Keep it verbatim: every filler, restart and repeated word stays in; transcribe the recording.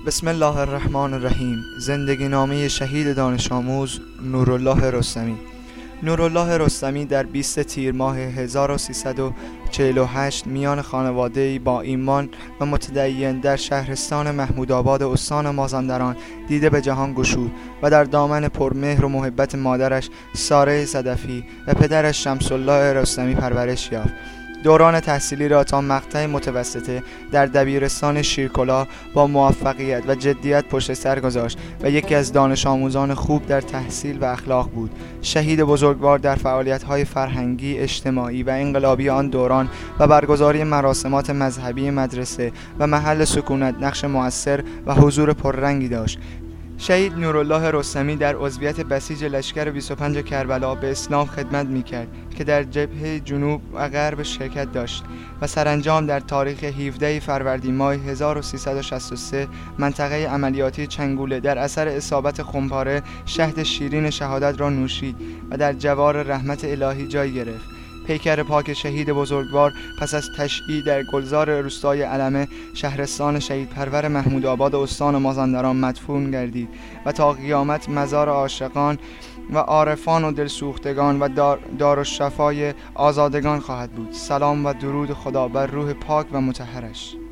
بسم الله الرحمن الرحیم. زندگی نامه شهید دانش آموز نورالله رستمی. نورالله رستمی در بیست تیر ماه هزار و سیصد و چهل و هشت میان خانواده‌ای با ایمان و متدین در شهرستان محمودآباد استان مازندران دیده به جهان گشود و در دامن پرمهر و محبت مادرش ساره صدفی و پدرش شمس الله رستمی پرورش یافت. دوران تحصیلی را تا مقطع متوسطه در دبیرستان شیرکلاه با موفقیت و جدیت پشت سر گذاشت و یکی از دانش آموزان خوب در تحصیل و اخلاق بود. شهید بزرگوار در فعالیت‌های فرهنگی، اجتماعی و انقلابی آن دوران و برگزاری مراسمات مذهبی مدرسه و محل سکونت نقش مؤثر و حضور پررنگی داشت. شهید نورالله رستمی در عضویت بسیج لشکر بیست و پنج کربلا به اسلام خدمت می‌کرد که در جبهه جنوب و غرب شرکت داشت و سرانجام در تاریخ هفدهم فروردین ماه هزار و سیصد و شصت و سه منطقه عملیاتی چنگوله در اثر اصابت خمپاره شهد شیرین شهادت را نوشید و در جوار رحمت الهی جای گرفت. پیکر پاک شهید بزرگوار پس از تشییع در گلزار روستای علمه شهرستان شهید پرور محمودآباد استان مازندران مدفون گردید و تا قیامت مزار عاشقان و عارفان و دلسوختگان و دار دارالشفای آزادگان خواهد بود. سلام و درود خدا بر روح پاک و مطهرش.